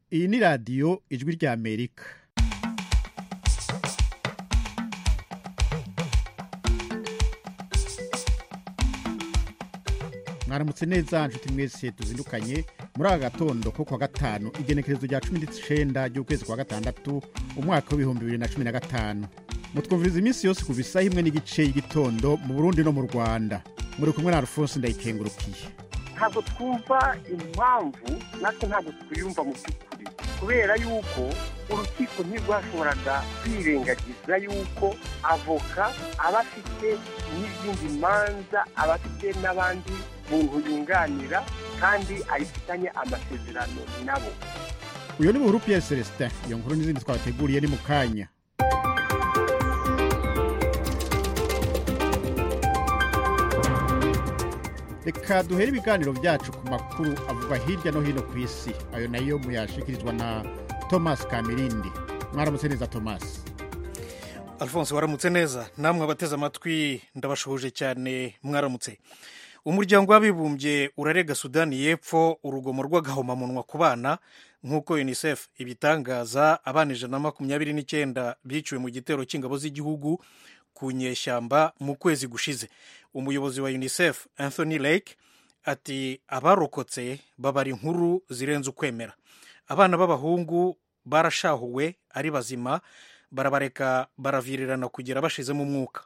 Iyi ni radiyo ijwi rya Amerika. Mwaramutse neza nshuti mwese tuzindukanye muri aka gatondo ko kwa gatanu igenekerezo rya 19 ry'ukwezi kwa gatandatu umwaka wa 2015. Mutwumviriza iminsi yose ku bisaha imwe n'igice y'igitondo mu Burundi no mu Rwanda. Muri kumwe na Alphonse Ndayikengurukiye. Ntabwo twumva impamvu natwe ntabwo twiyumva mu by'ukuri kubera yuko urukiko ntirwashoboraga kwirengagiza yuko avoka aba afite n'izindi manza aba afite n'abandi buntu yunganira kandi ayifitanye amasezerano nabo. Uyo ni Buhuru Pierre Celestin. Iyo nkuru n'izindi twabateguriye ni mu kanya. Reka duhere ibiganiro byacu ku makuru avuga hirya no hino ku isi. Ayo nayo muyashikirizwa na Thomas Kamirindi. Mwaramutse neza Thomas. Alphonse waramutse neza. Namwe abateze amatwi ndabashoje cyane mwaramutse. Umuryango w'abibumbye urarega Sudani y'Epfo urugomo rw'agahomamunwa ku bana nk'uko UNICEF ibitangaza. Abana 129 biciwe mu gitero cy'ingabo z'igihugu ku nyeshyamba mu kwezi gushize. Umuyobozi wa UNICEF Anthony Lake ati abarokotse babari inkuru zirenze ukwemera. Abana b'abahungu barashahuwe ari bazima, barabareka baravirirana kugira bashizemo umwuka.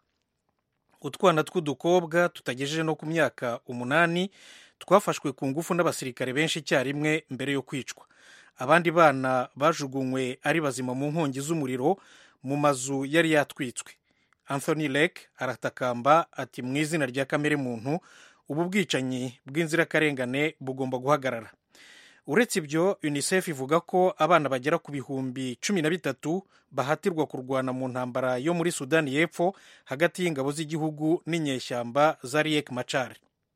Utwana tw'udukobwa tutagejeje no ku myaka 8 twafashwe ku ngufu n'abasirikare benshi cyarimwe mbere yo kwicwa. Abandi bana bajugunywe ari bazima mu nkongi z'umuriro mu mazu yari yatwitswe. Anthony Lake aratakamba ati mu izina rya kamere muntu ubu bwicanyi bw'inzirakarengane bugomba guhagarara. Uretse ibyo, UNICEF ivuga ko abana bagera ku bihumbi 13 bahatirwa kurwana mu ntambara yo muri Sudani y'Epfo hagati y'ingabo z'igihugu n'inyeshyamba za Riek Machar.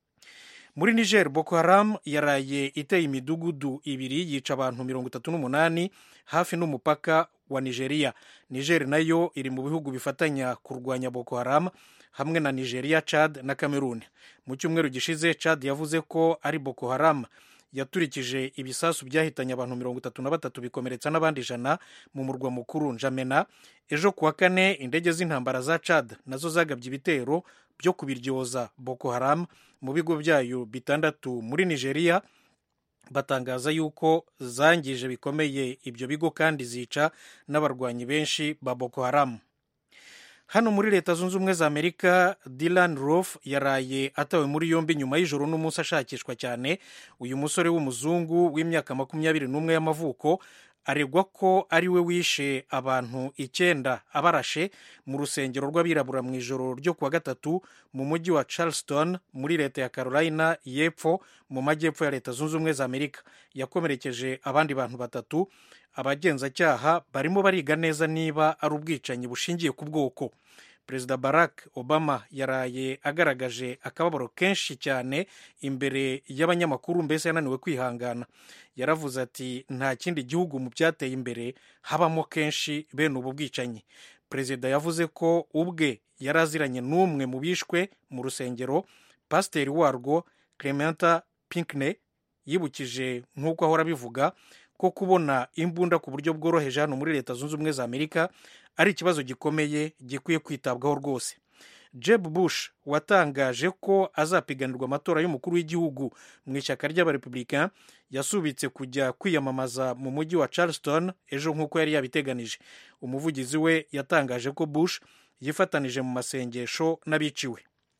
Muri Niger, Boko Haram yaraye iteye imidugudu ibiri yica abantu 38 hafi n'umupaka wa Nigeria. Niger nayo iri mu bihugu bifatanya kurwanya Boko Haram hamwe na Nigeria, Chad na Cameroon. Mu cyumweru gishize Chad yavuze ko ari Boko Haram yaturikije ibisasu byahitanye abantu 33 bikomeretsa n'abandi 100 mu murwa mukuru N'Djamena. Ejo kuwa kane indege z'intambara za Chad nazo zagabye ibitero byo kubiryoza Boko Haram mu bigo byayo bitandatu muri Nigeria. Batangaza yuko zangije bikomeye ibyo bigo kandi zica n'abarwanyi benshi ba Boko Haram. Hano muri Leta Zunze Ubumwe za Amerika, Dylan Roof yaraye atawe muri yombi nyuma y'ijoro n'umunsi ashakishwa cyane. Uyu musore w'umuzungu w'imyaka 21 y'amavuko aregwa ko ari we wishe abantu 9 abarashe mu rusengero rw'abirabura mu ijoro ryo kuwa gatatu mu mujyi wa Charleston muri leta ya Carolina y'Epfo mu majyepfo ya Leta Zunze Ubumwe za Amerika. Yakomerekeje abandi bantu 3. Abagenzacyaha barimo bariga neza niba ari ubwicanyi bushingiye ku bwoko. Perezida Barack Obama yaraye agaragaje akababaro kenshi cyane imbere y'abanyamakuru, mbese yananiwe kwihangana. Yaravuze ati nta kindi gihugu mu byateye imbere habamo kenshi bene ubu bwicanyi. Perezida yavuze ko ubwe yaraziranye n'umwe mu bishwe mu rusengero, pasiteri warwo Clementa Pinckney. Yibukije nk'uko ahora bivuga ko kubona imbunda ku buryo bworoheje hano muri Leta Zunze Ubumwe za Amerika ari ikibazo gikomeye gikwiye kwitabwaho rwose. Jeb Bush watangaje ko azapiganirwa amatora y'umukuru w'igihugu mu ishyaka ry'abarepublicain yasubitse kujya kwiyamamaza mu mujyi wa Charleston ejo nk'uko yari yabiteganije. Umuvugizi we yatangaje ko Bush yifatanije mu masengesho n'abiciwe.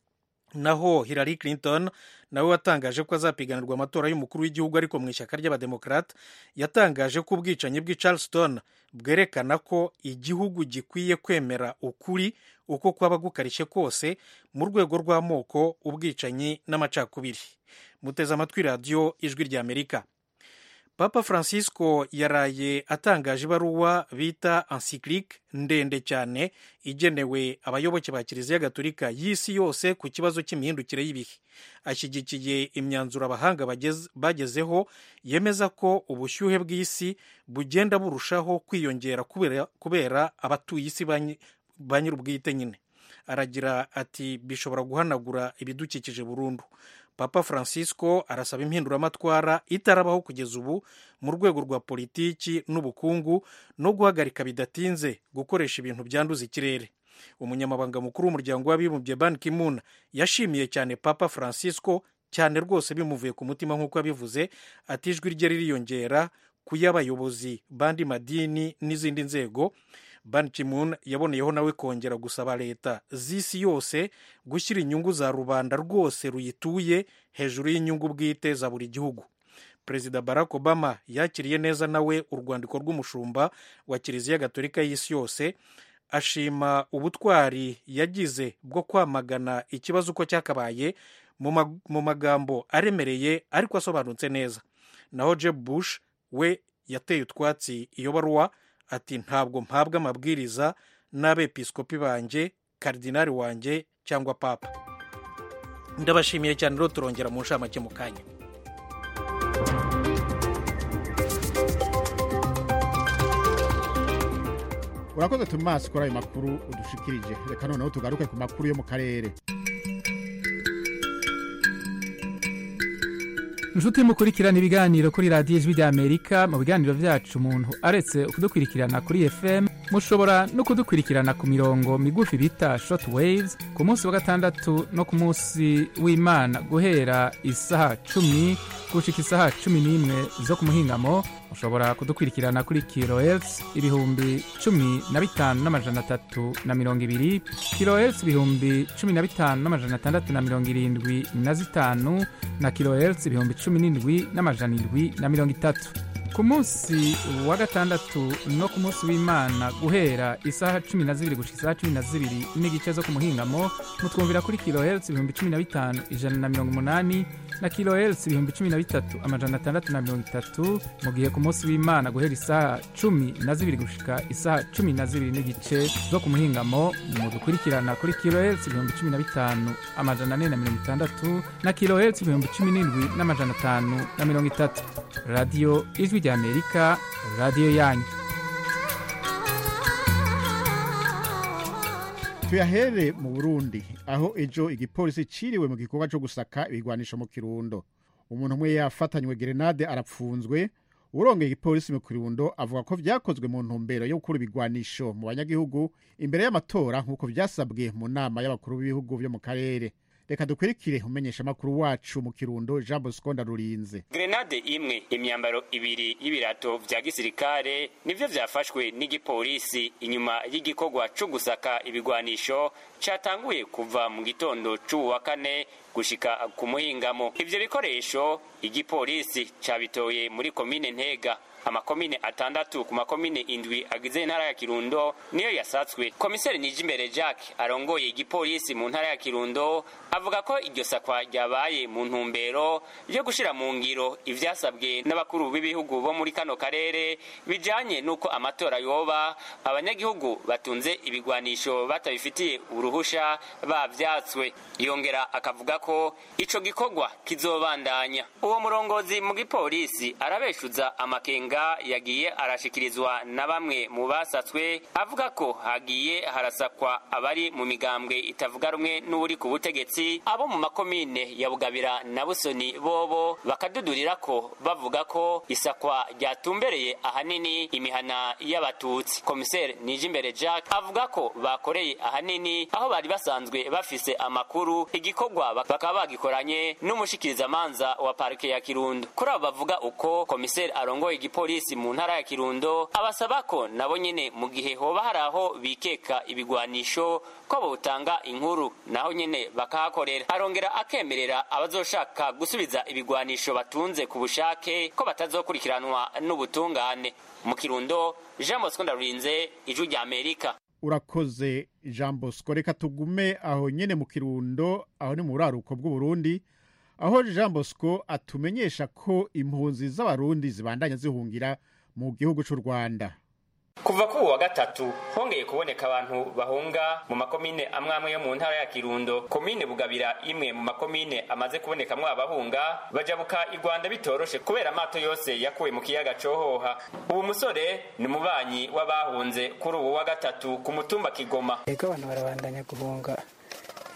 Naho Hillary Clinton nawe watangaje ko azapiganirwa amatora y'umukuru w'igihugu ariko mu ishyaka ry'abademokrate yatangaje ko ubwicanyi bw'i Charleston bwerekana ko igihugu gikwiye kwemera ukuri uko kwaba gukarishye kose mu rwego rw'amoko, ubwicanyi n'amacakubiri. Muteze amatwi radiyo ijwi rya Amerika. Papa Francisco yaraye atangaje ibaruwa bita encyclique ndende cyane igenewe abayoboke ba Kiliziya Gatolika y'isi yose ku kibazo cy'imihindukire y'ibihe. Ashyigikiye imyanzuro abahanga bagezeho yemeza ko ubushyuhe bw'isi bugenda burushaho kwiyongera kubera abatuye isi ba nyir'ubwite nyine. Aragira ati bishobora guhanagura ibidukikije burundu. Papa Francisco arasaba impinduramatwara itarabaho kugeza ubu mu rwego rwa politiki n'ubukungu no guhagarika bidatinze gukoresha ibintu byanduza ikirere. Umunyamabanga mukuru w'umuryango w'abibumbye Ban Ki-moon yashimiye cyane Papa Francisco, cyane rwose bimuvuye ku mutima nk'uko yabivuze, ati ijwi rye ririyongera ku y'abayobozi bandi madini n'izindi nzego. Ban Ki-moon yaboneyeho nawe kongera gusaba leta z'isi yose gushyira inyungu za rubanda rwose ruyituye hejuru y'inyungu bwite za buri gihugu. Perezida Barack Obama yakiriye neza nawe urwandiko rw'umushumba wa Kiliziya Gatolika y'isi yose, ashima ubutwari yagize bwo kwamagana ikibazo uko cyakabaye mu magambo aremereye ariko asobanutse neza. Naho Jeb Bush we yateye utwatsi iyo baruwa, ati ntabwo mpabwa amabwiriza n'abepiskopi banjye, karidinari wanjye cyangwa papa. Ndabashimiye cyane rero, turongera mu nshamake mu kanya. Urakoze Thomas kuri ayo makuru udushikirije. Reka noneho tugaruke ku makuru yo mu karere. Nshuti mukurikirana ibiganiro kuri radiyo Ijwi ry'Amerika. Mu biganiro byacu umuntu aretse kudukurikirana kuri FM, mushobora no kudukurikirana ku mirongo migufi bita short waves ku munsi wa gatandatu no ku munsi w'Imana guhera isaha 10 gushika isaha 11 zo ku muhingamo. Mushobora kudukurikirana kuri kilohertz 15,320, kilohertz 15,675 na kilohertz 17,730. Ku munsi wa gatandatu no ku munsi w'Imana guhera isaha 12 gushika isaha 12 n'igice zo ku muhingamo, mutwumvira kuri kilohertz 15,180 na kilohertz 13,630. Mu gihe ku munsi w'Imana guhera isaha 12 gushika isaha 12 n'igice zo ku muhingamo, mudukurikirana kuri kilohertz 15,460 na kilohertz 17,530. Radio Ijwi ry'Amerika, radio yanyu. Tuyahere mu Burundi, aho ejo igipolisi ciriwe mu gikorwa cyo gusaka ibigwanisho mu Kirundo. Umuntu umwe yafatanywe grenade arapfunzwe. Urongeye igipolisi mu Kirundo avuga ko vyakozwe mu ntumbero yo gukura ibigwanisho mu banyagihugu imbere y'amatora nk'uko vyasabwe mu nama y'abakuru b'ibihugu byo mu karere. Reka dukurikire umenyesha makuru wacu mu Kirundo Jean Bosco Ndarurinze. Grenade imwe, imyambaro ibiri y'ibirato vya gisirikare nivyo vyafashwe n'igipolisi inyuma y'igikorwa cyo gusaka ibigwanisho catanguye kuva mu gitondo c'uwa kane gushika ku muhingamo. Ivyo bikoresho igipolisi cabitoye muri komine Ntega. Amakomine 6 ku makomine 7 agize intara ya Kirundo niyo yasatswe. Komiseri Nijimbere Jacques arongoye igipolisi mu ntara ya Kirundo avuga ko iryo sakwa ryabaye mu ntumbero yo gushira mu ngiro ivyasabwe n'abakuru b'ibihugu bo muri kano karere bijanye nuko amatora yoba abanyagihugu batunze ibigwanisho batabifitiye uruhusha bavyatswe. Yongera akavuga ko ico gikorwa kizobandanya. Uwo murongozi mu gipolisi arabeshuza amakenga yagiye arashikirizwa na bamwe mu basatswe, avuga ko hagiye harasakwa abari mu migambwe itavuga rumwe n'uri ku butegetsi. Abo mu makomine ya Bugabira na Busoni bobo bakadudurira ko bavuga ko isakwa ryatumbereye ahanini imihana y'abatutsi. Komiseri Nijimbere Jacques avuga ko bakoreye ahanini aho bari basanzwe bafise amakuru, igikorwa bakaba bagikoranye n'umushikirizamanza wa parike ya Kirundo. Kuri abo bavuga uko, komiseri arongoye igipolisi mu ntara ya Kirundo abasaba ko nabo nyene mu gihe hoba haraho bikeka ibigwanisho ko botanga inkuru naho nyene bakahakorera. Arongera akemerera abazoshaka gusubiza ibigwanisho batunze ku bushake ko batazokurikiranwa n'ubutungane. Mu Kirundo, Jean Bosco Ndarurinze, Ijwi ry'Amerika. Urakoze Jean Bosco. Reka tugume aho nyene mu Kirundo, aho ni mu buraruko bw'u Burundi, aho Jean Bosco atumenyesha ko impunzi z'abarundi zibandanya zihungira mu gihugu cy'u Rwanda. Kuva ku wa gatatu hongeye kuboneka abantu bahunga mu makomine amwe yo mu ntara ya Kirundo. Komine Bugabira imwe mu makomine amaze kubonekamwo abahunga bajabuka i Rwanda bitoroshe kubera amato yose yakuwe mu kiyaga Cohoha. Ubu musore ni mubanyi w'abahunze kuri ubu wa gatatu ku mutumba Kigoma. Ego abantu barabandanya guhunga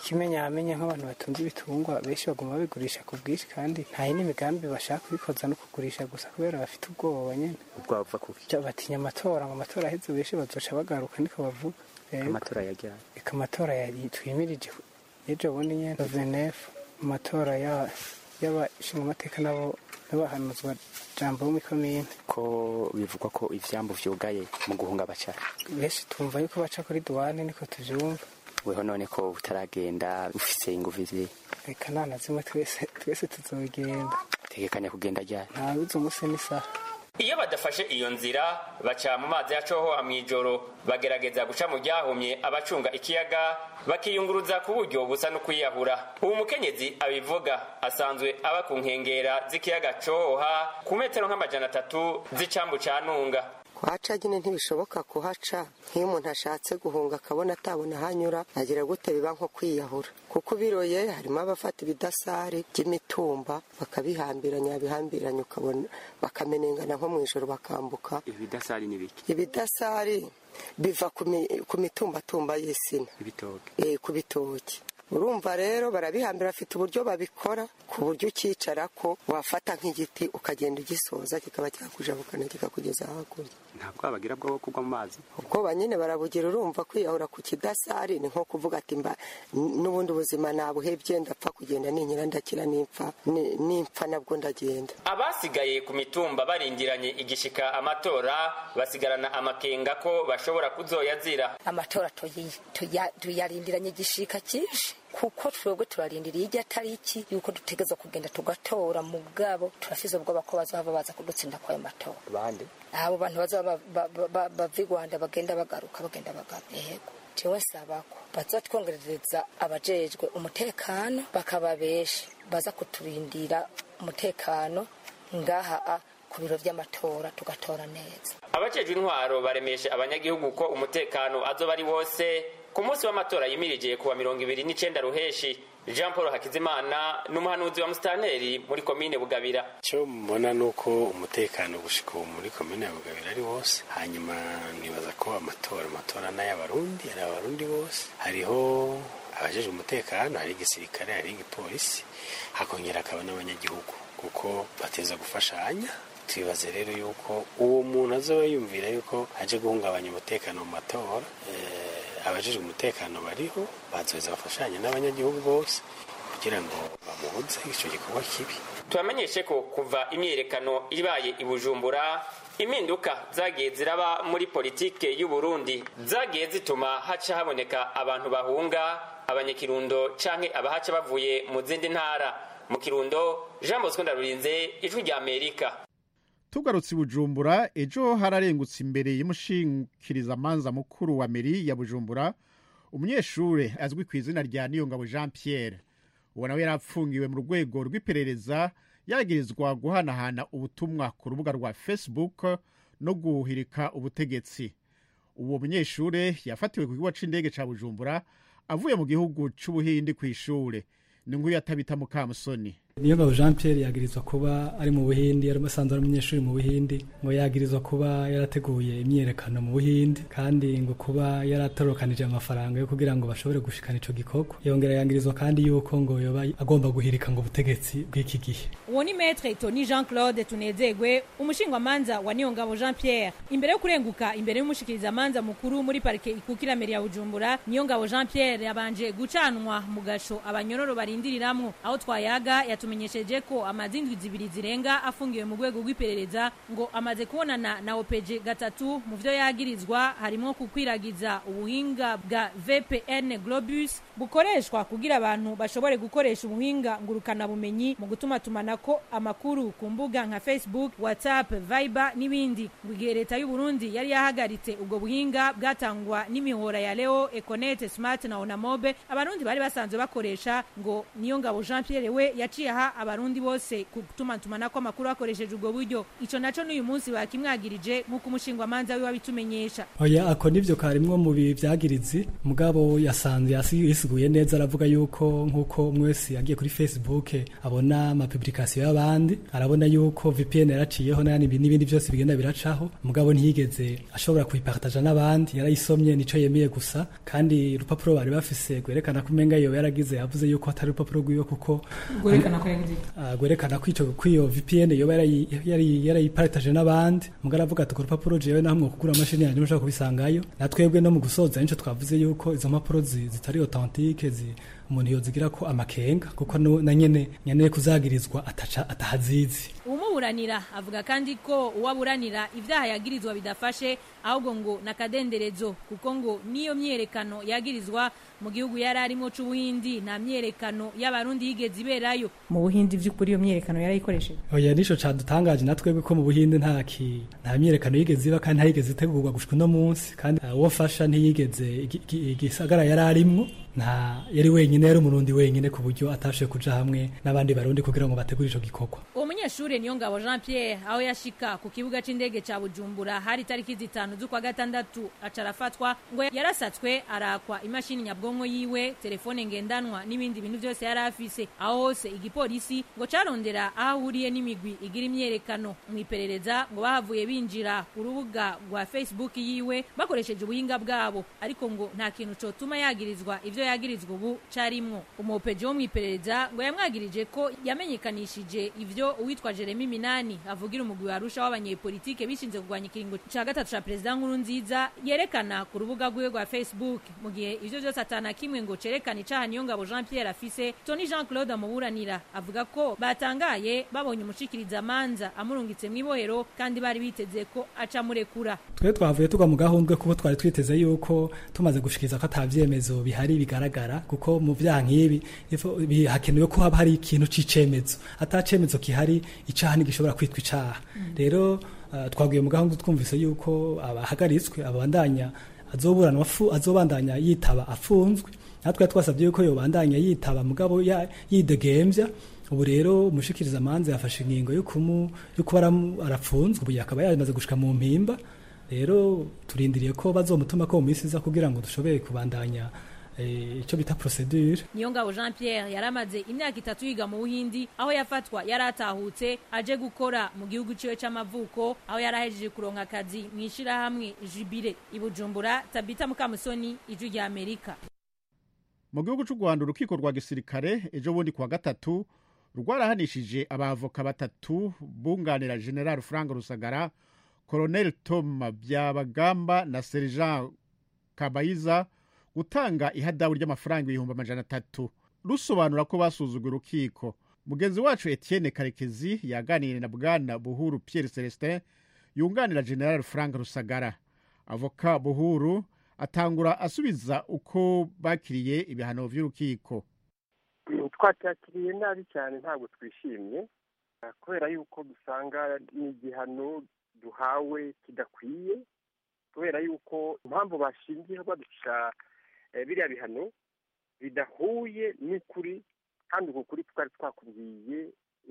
ikimenyamenya nk'abantu batunze ibitungwa benshi baguma babigurisha ku bwinshi kandi nta yindi migambi bashaka kubikoza no kugurisha gusa kubera bafite ubwoba nyene. Ubwoba buva kuki? Batinya amatora, ngo amatora aheze benshi bazoca bagaruka niko bavuga. Amatora yajyanye. Amatora yari twimirije ejo bundi nyene 29 amatora y'abashinga amateka nabo bahanuzwa jambo mu komine ko bivugwa ko ivyambo vyugaye mu guhunga abacara. Benshi tumva yuko baca kuri douane niko tuvyumva. Weho none ko utaragenda ufise inguvu ziri? Reka nta na zimwe twese tuzogenda. Tegekanya kugenda ryari? Nta bizo umunsi n'isaha. Iyo badafashe iyo nzira baca mu mazi ya Cohoha mw'ijoro, bagerageza guca mu ryahumye abacunga ikiyaga bakiyunguruza ku buryo busa no kwiyahura. Uwo mukenyezi abivuga asanzwe aba ku nkengera z'ikiyaga Cohoha ku metero nk'amajana 3 z'icambu ca Ntunga. Kuhaca nyine ntibishoboka kuhaca, nk'iyo umuntu ashatse guhunga akabona atabona hanyura agira gute biba nko kwiyahura, kuko biroye harimo abafata ibidasari by'imitumba bakabihambiranya ukabona bakamenengana nko mu ijoro bakambuka. Ibidasari ni biki? Ibidasari biva ku mitumbatumba y'isina, ibitoke. Ku bitoki. Urumva rero barabihambira, bafite uburyo babikora ku buryo ukicara ko wafata nk'igiti ukagenda ugisoza kikaba cyakujabukana kikakugeza hakurya. Ntabwo abagira bwo kugwa mu mazi. Ubwoba nyine barabugira. Urumva kwiyahura ku kidasari ni nko kuvuga ati n'ubundi buzima nabuhebye ndapfa kugenda ninkira ndakira nimpfa nabwo ndagenda. Abasigaye ku mitumba barindiranye igishika amatora basigarana amakenga ko bashobora kuzoyazira. Amatora tuyarindiranye igishika cyinshi kuko twebwe turarindiriye ijya tariki yuko dutegeza kugenda tugatora mu bwabo. Turasize ubwoba ko bazaba baza kudutsinda kwa ayo matora. Bande abo bantu bazaba bava i Rwanda bagenda bagaruka. Yego jewe nsaba ko bazatwongerereza abajejwe umutekano bakaba benshi baza kuturindira umutekano ngaha ku biro vy'amatora tugatora neza. Abajejwe intwaro baremeshe abanyagihugu ko umutekano azoba ari wose ku munsi w'amatora yimirije kuwa 29 Ruheshi. Jean Paul Hakizimana n'umuhanuzi wa Mustanteri muri komine Bugabira. Cyo mbona nuko umutekano gushika muri komine ya Bugabira ari wose. Hanyuma nibaza ko amatora n'ayabarundi ari abarundi bose. Hariho abajeje umutekano, hari igisirikare, hari igipolisi, hakongera akaba n'abanyagihugu kuko bateza gufashanya. Twibaze rero yuko uwo muntu azoba yumvira yuko aje guhungabanya umutekano mu matora, abajejwe umutekano bariho bazoza bafashanya n'abanyagihugu bose kugira ngo bamubuze ico gikorwa kibi. Tubamenyeshe ko kuva imyerekano ibaye i Bujumbura, impinduka zagiye ziraba muri politike y'u Burundi zagiye zituma haca haboneka abantu bahunga, abanyakirundo canke abahaca bavuye mu zindi ntara. Mu Kirundo, Jean Bosco Ndarurinze, Ijwi rya Amerika. Tugarutse Bujumbura, ejo hararengutse imbere y'umushikiriza manza mukuru wa meri ya Bujumbura umunyeshure azwi ku izina rya Niyongabo Jean Pierre. Uwo nawe yarapfungiwe mu rwego rw'iperereza yagirizwa guhanahana ubutumwa ku rubuga rwa Facebook no guhirika ubutegetsi. Uwo munyeshure yafatiwe ku kigo c'indege ca Bujumbura avuye mu gihugu c'Ubuhindi kw'ishure. Ni nkuru yatabita Mukamusoni. Niyongabo Jean Pierre yagirizwa kuba ari mu Buhindi, yari musanzwe ari umunyeshuri mu Buhindi, ngo yagirizwa kuba yarateguye imyerekano mu Buhindi kandi ngo kuba yaratorokanije amafaranga yo kugira ngo bashobore gushikana ico gikorwa. Yongera yangirizwa kandi yuko ngo yoba agomba guhirika ngo ubutegetsi bw'iki gihe. Uwo ni Maître Tony Jean Claude Tunezegwe, umushingwa manza wa Niyongabo Jean Pierre. Imbere yo kurenguka imbere y'umushikiriza manza mukuru muri parike ikukira meri ya Bujumbura, Niyongabo Jean Pierre yabanje gucanwa mu gasho abanyororo barindiriramwo. Aho twayaga yatumenyesheje ko amazindwi zibiri zirenga afungiwe mu rwego rw'iperereza, ngo amaze kubonana na OPG gatatu. Mu vyo yagirizwa harimo kukwiragiza ubuhinga bwa VPN Globus bukoreshwa kugira abantu bashobore gukoresha ubuhinga ngurukana bumenyi mu gutuma tumanako amakuru ku mbuga nka Facebook, WhatsApp, Viber n'ibindi. Ngo leta y'u Burundi yari yahagaritse ubwo buhinga bwatangwa n'imihora ya Leo, Econet, Smart na Onamobe abarundi bari basanzwe bakoresha. Ngo Niyongabo Jean Pierre we yaciye yaha abarundi bose ku gutumatumanako amakuru hakoresheje ubwo buryo. Ico naco n'uyu munsi bakimwagirije nk'uko umushingwamanza wiwe abitumenyesha. Oya ako nivyo karimwo mu byagirizi mugabo yasanze yasiguye neza aravuga yuko nk'uko mwese yagiye kuri Facebook abona ama publication y'abandi arabona yuko VPN yaraciyeho n'ibindi byose bigenda biracaho mugabo ntiyigeze ashobora kuyipartager n'abandi yarayisomye nico yemeye gusa kandi urupapuro bari bafise gwerekana ko umenga iyo yaragize yavuze yuko atari urupapuro rwiwe kuko gwerekana ko ico kwiyo VPN yo yarayipartager n'abandi mugabo avuga ati ko urupapuro jewe namwe kugura machine yanjye mushaka kubisangayo natwebwe no mu gusoza nico twavuze yuko izo mpapuro zitari authentique umuntu yozigira ko amakenga kuko na nyene kuzagirizwa atahazizi. Umuburanira avuga kandi ko uwaburanira ivyaha yagirizwa bidafashe ahubwo ngo nakadenderezo kuko ngo niyo myerekano yagirizwa mu gihugu yararimo c'ubuhindi nta myerekano y'abarundi yigeze iberayo. Mu buhindi vy'ukuri iyo myerekano yarayikoresheje. Oya nico cadutangaje natwebwe ko mu buhindi nta myerekano yigeze iba kandi ntayigeze itegurwa gushika no munsi kandi uwo fasha ntiyigeze igisagara yararimwo nta yari wenyine yari umurundi wenyine ku buryo atashe kuja hamwe n'abandi barundi kugira ngo bategure ico gikorwa. Uwo munyeshure Niyongabo Jean Pierre aho yashika ku kibuga c'indege ca Bujumbura hari tariki 5 z'ukwa gatandatu acarafatwa ngo yarasatswe arakwa imashini nyabwonko yiwe telefone ngendanwa n'ibindi bintu byose yari afise aho hose igipolisi ngo carondera ahahuriye n'imigwi igira imyerekano mu iperereza ngo bahavuye binjira ku rubuga rwa Facebook yiwe bakoresheje ubuhinga bwabo ariko ngo nta kintu cotuma yagirizwa ivyo yagirizwa ubu carimwo. Umupeje wo mu iperereza ngo yamwagirije ko yamenyekanishije ivyo uwitwa Jeremy Minani avugira umugwi wa Arusha w'abanyepolitike bishinze kugwanya ikiringo ca gatatu ca president Nkurunziza yerekana ku rubuga rwiwe rwa Facebook mu gihe ivyo byose atana kimwe ngo cerekana icaha Niyongabo Jean Pierre afise. Tony Jean Claude amuburanira avuga ko batangaye babonye umushikiriza amanza amurungitse mw'ibohero kandi bari biteze ko aca murekura. Twe twavuye tugwa mu gahundwe kuko twari twiteze yuko tumaze gushikiriza ko atavyemezo bihari bigaragara kuko mu vyaha nk'ibi hakenewe ko haba hari ikintu c'icemezo atacemezo kihari icaha ntigishobora kwitwa icaha. Rero twaguye mu gahundwe twumvise yuko abahagaritswe abandanya azobandanya yitaba afunzwe natwe twasabye yuko yobandanya yitaba mugabo yidegemvya. Ubu rero umushikiriza amanza yafashe ingingo yo kuba arafunzwe ubu yakaba yamaze gushika mu mpimba. Rero turindiriye ko bazomutuma ko mu minsi iza kugira ngo dushobore kubandanya ico bita procedure. Niyongabo Jean Pierre yaramaze imyaka 3 yiga mu Buhindi aho yafatwa yaratahutse aje gukora mu gihugu ciwe c'amavuko aho yarahejeje kuronka akazi mwishira hamwe Jubile ibujumbura. Tabita Mukamusoni ijwi rya Amerika. Mu gihugu c'u Rwanda urukiko rwa gisirikare ejo bundi kwa gatatu rwarahanishije abavoka batatu bunganira General Frank Rusagara, Colonel Tom Byabagamba na Sergeant Kabayiza gutanga ihadabu ry'amafaranga 300,000 rusobanura ko basuzugura urukiko. Mugenzi wacu Etienne Karekezi yaganiriye na Bwana Buhuru Pierre Celestin yunganira General Frank Rusagara. Avoka Buhuru atangura asubiza uko bakiriye ibihano vy'urukiko. Twatakiriye nabi cyane ntabwo twishimye kubera yuko dusanga n'igihano duhawe kidakwiye kubera yuko impamvu bashingiye badusha biriya bihano bidahuye n'ukuri kandi uko kuri twari twakubwiye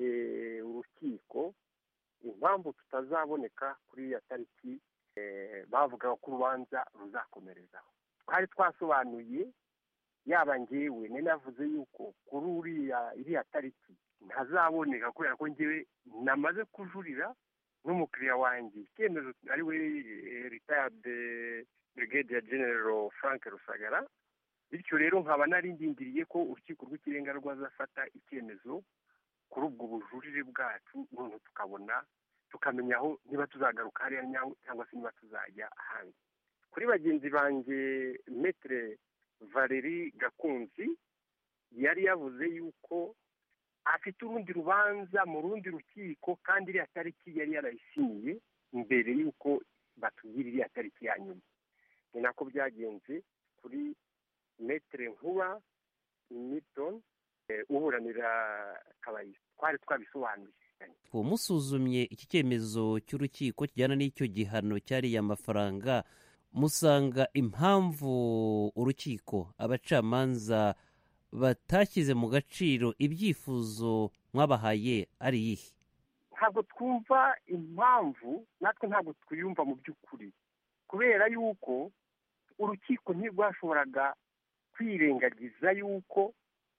urukiko impamvu tutazaboneka kuri ya tariki bavuga ko urubanza ruzakomerezaho. Twari twasobanuye yaba njyewe navuze yuko kuri iriya tariki ntazaboneka kubera ko njyewe namaze kujurira n'umukiriya wanjye icyemezo ari we retired Brigadier General Frank Rusagara. Bityo rero nkaba narindindiriye ko urukiko rw'ikirenga rwazafata icyemezo kuri ubwo bujurire bwacu none tukabona tukamenya aho niba tuzagaruka hariya cyangwa se niba tuzajya ahandi. Kuri bagenzi banjye Maître Valérie Gakunzi yari yavuze yuko afite urundi rubanza mu rundi rukiko kandi iriya tariki yari yarayisiniye mbere yuko batugira iriya tariki ya nyuma. Ni nako byagenze kuri Maître Nkuba Milton uburanira Kabayiza. Twari twabisobanuye. Musuzumye iki cyemezo cy'urukiko kijyana n'icyo gihano cyariye amafaranga musanga impamvu urukiko abacamanza batashyize mu gaciro ibyifuzo mwabahaye ari iyihe? ntabwo twumva impamvu, natwe ntabwo twiyumva mu by'ukuri, kubera yuko urukiko ntirwashoboraga kwirengagiza yuko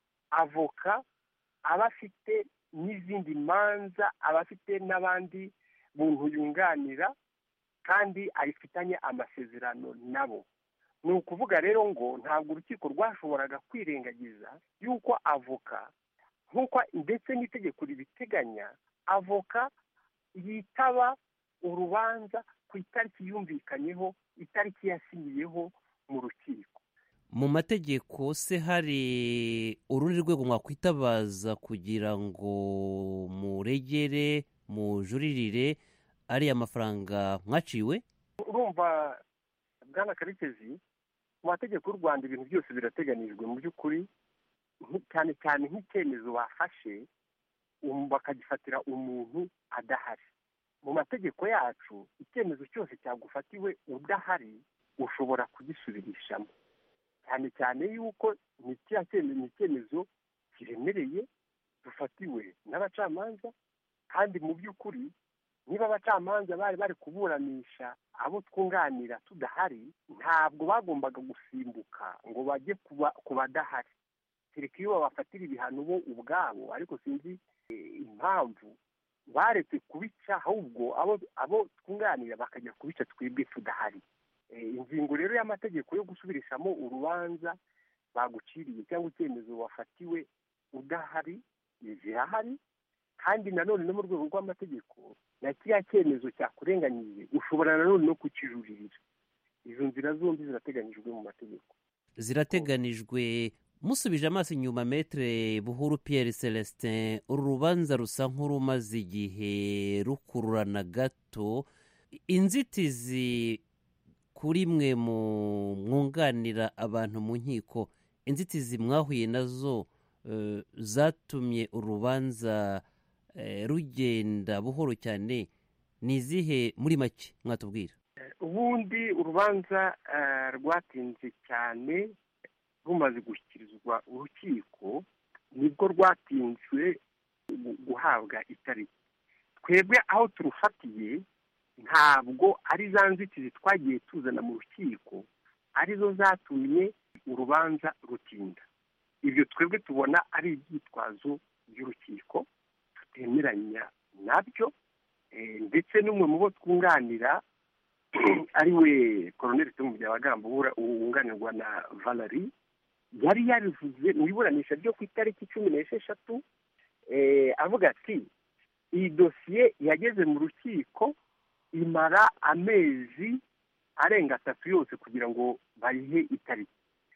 avoka aba afite n'izindi manza, aba afite n'abandi muntu yunganira kandi ayifitanye amasezerano nabo. ni ukuvuga rero ngo ntabwo urukiko rwashoboraga kwirengagiza yuko avoka, nk'uko ndetse n'itegeko ribiteganya, avoka yitaba urubanza ku itariki yumvikanyeho, itariki yasinyiyeho mu rukiko. Mu mategeko se hari urundi rwego mwakwitabaza kugira ngo muregere mujuririre ariya mafaranga mwaciwe? Urumva Bwana Karekezi, mu mategeko y'u Rwanda ibintu byose birateganijwe mu by'ukuri, cyane cyane nk'icyemezo bafashe bakagifatira umuntu adahari. Mu mategeko yacu icyemezo cyose cyagufatiwe udahari ushobora kugisubirishamo, cyane cyane yuko ni icyemezo kiremereye dufatiwe n'abacamanza, kandi mu by'ukuri niba abacamanza bari kuburanisha abo twunganira tudahari, ntabwo bagombaga gusimbuka ngo bajye ku badahari, kereka iyo babafatira ibihano bo ubwabo. Ariko sinzi impamvu baretse kubica, ahubwo abo twunganira bakajya kubica twebwe tudahari. Ingingo rero y'amategeko yo gusubirishamo urubanza baguciriye cyangwa icyemezo wafatiwe udahari zirahari, kandi nanone no mu rwego rw'amategeko na kiriya cyemezo cyakurenganyije ushobora nanone no kukijuririra. Izo nzira zombi zirateganyijwe mu mategeko. Zirateganijwe. Musubije amaso inyuma, Maître Buhuru Pierre Celestin, uru rubanza rusa nk'urumaze igihe rukururana gato. Inzitizi kuri mwe mwunganira abantu mu nkiko, inzitizi mwahuye nazo zatumye urubanza rugenda buhoro cyane, ni izihe muri make mwatubwira? Ubundi urubanza rwatinze cyane rumaze gushyikirizwa urukiko, nibwo rwatinzwe guhabwa itariki. Twebwe aho turufatiye ntabwo ari za nzitizi twagiye tuzana mu rukiko arizo zatumye urubanza rutinda. Ibyo twebwe tubona ari ibyitwazo by'urukiko tutemeranya nabyo, ndetse n'umwe mu bo twunganira ari we Colonel Tom Byabagamba wunganirwa na Valerie, yari yabivuze mu iburanisha ryo ku itariki 16 avuga ati iyi dosiye yageze mu rukiko imara amezi arenga 3 yose kugira ngo bayihe itariki.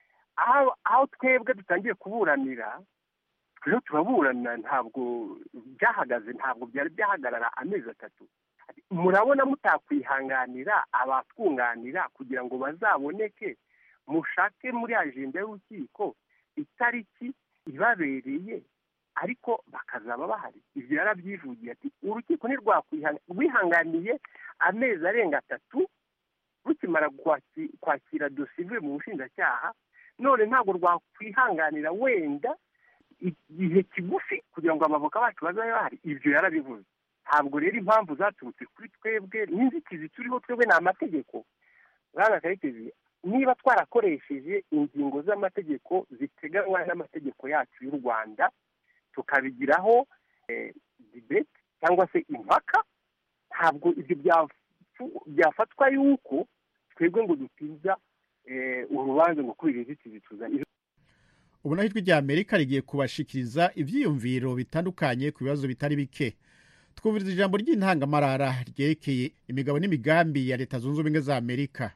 Aho twebwe dutangiye kuburanira, twebwe turaburana, ntabwo byahagaze, ntabwo byari byahagarara amezi 3. Murabona mutakwihanganira abatwunganira kugira ngo bazaboneke, mushake muri agenda y'urukiko itariki ibabereye, ariko bakazaba bahari. Ibyo yarabyivugiye ati urukiko ntirwihanganiye amezi arenga 3 rukimara kwakira dosiye mu bushinjacyaha, none ntabwo rwakwihanganira wenda igihe kigufi kugira ngo abavoka bacu bazabe bahari. Ibyo yarabivuze. Ntabwo rero impamvu zaturutse kuri twebwe n'inzitizi turiho twebwe ni amategeko. Bwana Karekezi, niba twarakoresheje ingingo z'amategeko ziteganywa n'amategeko yacu y'u Rwanda tukabigiraho debate cyangwa se impaka, ntabwo ibyo byafatwa yuko twebwe ngo dutiza urubanza ngo kubera inzitizi tuzana. Ubu naho ijwi rya Amerika rigiye kubashikiriza ivyiyumviro bitandukanye ku bibazo bitari bike. Twumviriza ijambo ry'intangamarara ryerekeye imigabo n'imigambi ya Leta Zunze Ubumwe za Amerika.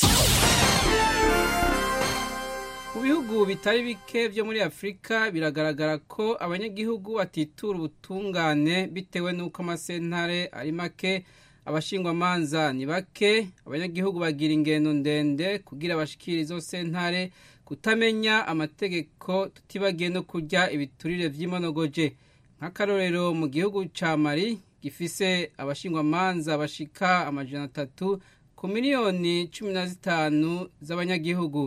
Mu bihugu bitari bike byo muri Afurika biragaragara ko abanyagihugu batitura ubutungane bitewe n'uko amasentare ari make, abashingwamanza ni bake, abanyagihugu bagira ingendo ndende kugira bashikire izo sentare, kutamenya amategeko, tutibagiye no kurya ibiturire vy'imonogoje. Nk'akarorero mu gihugu ca Mali gifise abashingwamanza bashika 300 ku miliyoni 15 z'abanyagihugu.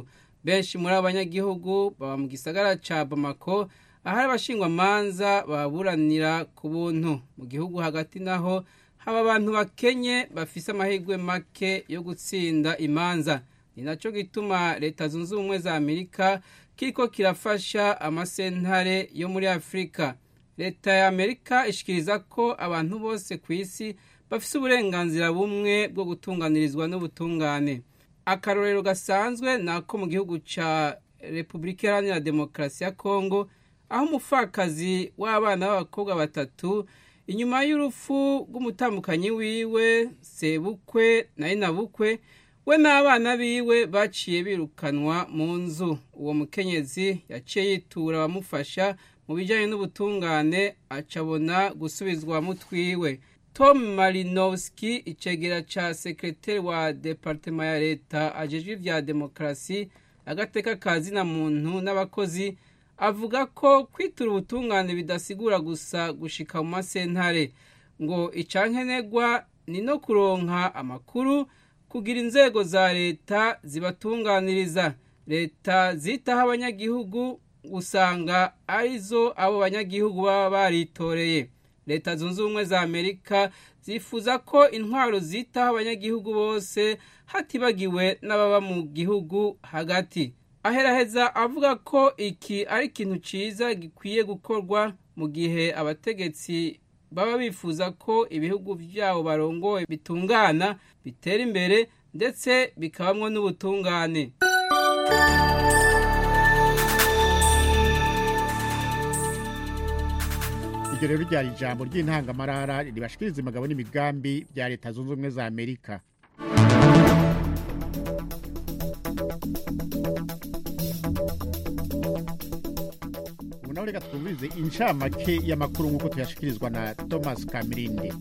benshi muri abanyagihugu baba mu gisagara ca Bamako ahari abashingwamanza baburanira ku buntu. Mu gihugu hagati naho haba abantu bakenye bafise amahirwe make yo gutsinda imanza. Ni naco gituma leta zunze ubumwe za Amerika kiriko kirafasha amasentare yo muri Afrika. Leta ya Amerika ishikiriza ko abantu bose ku isi bafise uburenganzira bumwe bwo gutunganirizwa n'ubutungane. Akarorero gasanzwe nako mu gihugu ca Republika Iharanira Demokarasi ya Kongo, aho umupfakazi w'abana b'abakobwa batatu inyuma y'urupfu rw'umutambukanyi wiwe sebukwe na inabukwe we n'abana biwe baciye birukanwa mu nzu. Uwo mukenyezi yaciye yitura abamufasha mu bijyanye n'ubutungane acabona gusubizwa mutwiwe. Tom Malinowski, icegera ca sekreteri wa departement ya leta ajejwe ivya demokarasi, agateka kazina muntu n'abakozi, avuga ko kwitura ubutungane bidasigura gusa gushika mu masentare, ngo icankenegwa ni no kuronka amakuru kugira inzego za leta zibatunganiriza. Leta zitaho abanyagihugu usanga arizo abo banyagihugu baba baritoreye. Leta zunze ubumwe za Amerika zifuza ko intwaro zitaho abanyagihugu bose hatibagiwe n'ababa mu gihugu hagati. Aheraheza avuga ko iki ari ikintu ciza gikwiye gukorwa mu gihe abategetsi baba bifuza ko ibihugu byabo barongoye bitungana, bitera imbere ndetse bikabamwo n'ubutungane. Iryo rero ryari ijambo ry'intangamarara ribashikiriza imigabo n'imigambi bya leta zunze ubumwe za Amerika. Ubu naho reka twumvirize incamake y'amakuru nk'uko tuyashikirizwa na Thomas Kamirindi.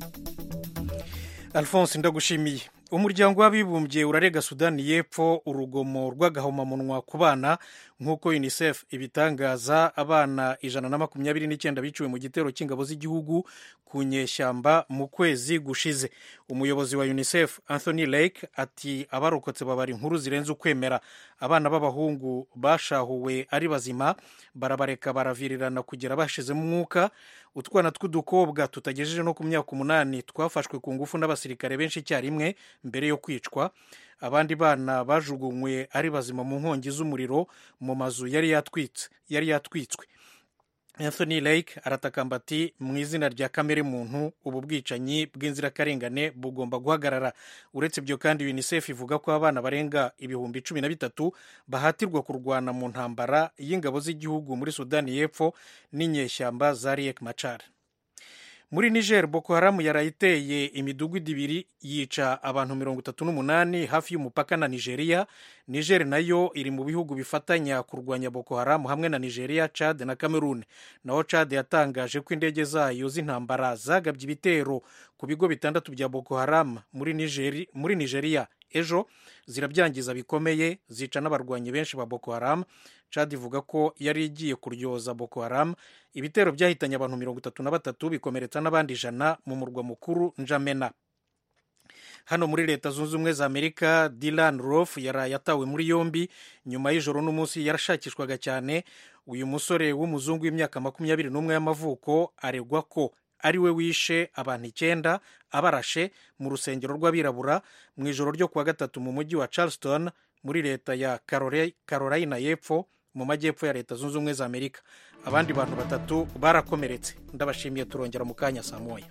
Alphonse ndagushimiye. Umuryango w'abibumbye urarega Sudani y'Epfo urugomo rw'agahomamunwa ku bana nk'uko UNICEF ibitangaza. Abana 129 biciwe mu gitero cy'ingabo z'igihugu ku nyeshyamba mu kwezi gushize. Umuyobozi wa UNICEF Anthony Lake ati abarokotse babari inkuru zirenze ukwemera. Abana b'abahungu bashahuwe ari bazima, barabareka baravirirana kugera bashizemo umwuka. Utwana tw'udukobwa tutagejeje no ku myaka 8 twafashwe ku ngufu n'abasirikare benshi icyarimwe mbere yo kwicwa. Abandi bana bajugunywe ari bazima mu nkongi z'umuriro mu mazu yari yatwitswe. Anthony Lake aratakamba ati mu izina rya kamere muntu ubu bwicanyi bw'inzirakarengane bugomba guhagarara. Uretse ibyo kandi UNICEF ivuga ko abana barenga 13,000 bahatirwa kurwana mu ntambara y'ingabo z'igihugu muri Sudani y'Epfo n'inyeshyamba za Riek Machar. Muri Niger, Boko Haram yarayiteye imidugudu 2 yica abantu 38 hafi y'umupaka na Nigeria. Niger nayo iri mu bihugu bifatanya kurwanya Boko Haram hamwe na Nigeria, Chad na Cameroon. Naho Chad yatangaje ko indege zayo z'intambara zagabye ibitero ku bigo 6 bya Boko Haram muri Nigeria ejo, zirabyangiza bikomeye, zica n'abarwanyi benshi ba Boko Haram. Chad ivuga ko yari igiye kuryoza Boko Haram. Ibitero byahitanye abantu 33 bikomeretsa n'abandi 100 mu murwa mukuru N'Djamena. Hano muri leta zunze ubumwe za Amerika, Dylan Roof yatawe muri yombi nyuma y'ijoro n'umunsi yarashakishwaga cyane. Uyu musore w'umuzungu w'imyaka 21 y'amavuko aregwa ko ari we wishe abantu 9 abarashe mu rusengero rw'abirabura mu ijoro ryo kuwa gatatu mu mujyi wa Charleston muri leta ya Carolina y'Epfo mu majyepfo ya leta zunze ubumwe za Amerika. Abandi bantu 3 barakomeretse. Ndabashimiye, turongera mu kanya saa moya.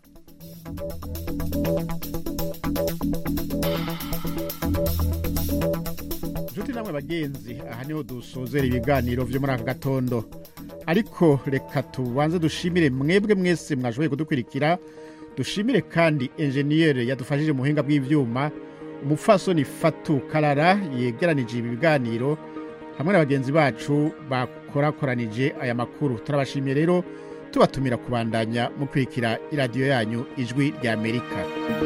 Juti namwe bagenzi, aha niho dusozera ibiganiro vyo muri aka gatondo. Ariko reka tubanze dushimire mwebwe mwese mwashoboye kudukurikira. Dushimire kandi engineer yadufashije mu buhinga bw'ivyuma, umupfasoni Fatu Karara yegeranije ibi biganiro hamwe n'abagenzi bacu bakoranije aya makuru. Turabashimiye rero, tubatumira kubandanya mu kwikira iradiyo yanyu Ijwi rya Amerika.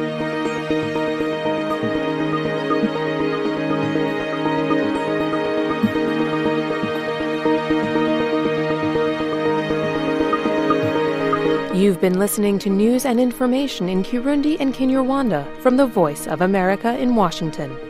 You've been listening to news and information in Kirundi and Kinyarwanda from the Voice of America in Washington.